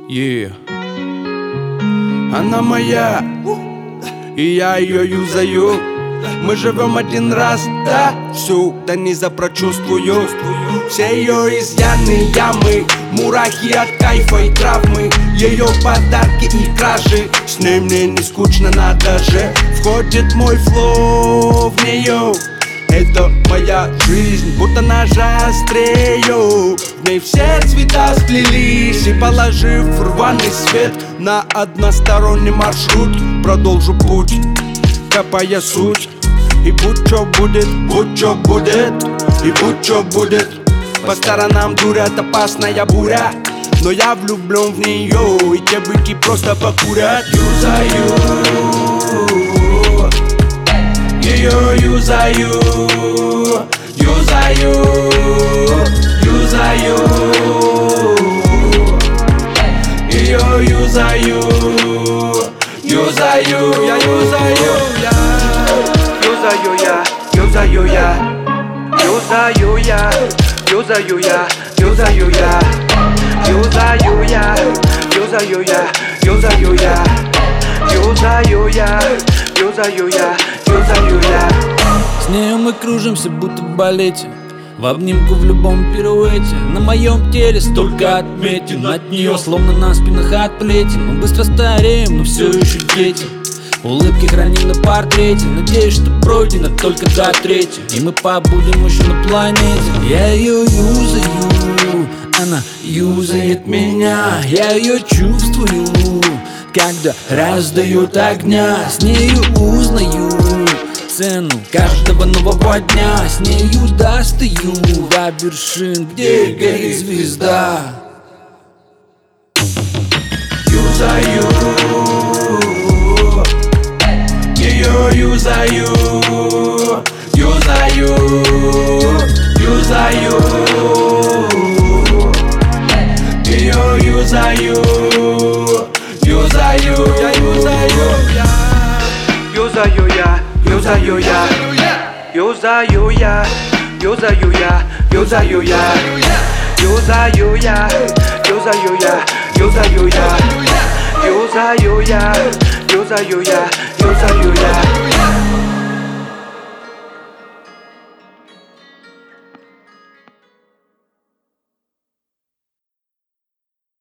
Yeah. Она моя, и я ее юзаю. Мы живем один раз, да, всю до низа прочувствую. Все ее изъяны, ямы, мурахи от кайфа и травмы, ее подарки и кражи. С ней мне не скучно, надо же. Входит мой флоу в нее. Это моя жизнь, будто ножа острее. В ней все цвета сплелись, и положив рваный свет на односторонний маршрут, продолжу путь, копая суть. И будь чё будет, и будь чё будет. По сторонам дурят, опасная буря, но я влюблен в нее, и те быки просто покурят. Юзаю ее, юзаю, юзаю, юзаю ее, юзаю, юзаю, я юзаю, юзаю я, юзаю я, юзаю я, юзаю я, юзаю я, юзаю я, юзаю я, юзаю я, юзаю я, юзаю я, юзаю я. С нею мы кружимся, будто в балете, в обнимку в любом пируэте. На моем теле столько отметин, от нее словно на спинах от плетен. Мы быстро стареем, но все еще дети. Улыбки храним на портрете, надеюсь, что пройдено только до третьей, и мы побудем еще на планете. Я ее юзаю, она юзает меня. Я ее чувствую, когда раздают огня. С нею узнаю цену каждого нового дня. С нею достаю до вершин, где горит звезда. Юзаю ее, юзаю, юзаю, юзаю ее, юзаю, юзаю, я юзаю, юзаю я, юзаю я, юзаю я, юзаю я, юзаю я, юзаю я, юзаю я, юзаю я, юзаю я, юзаю я, юзаю я.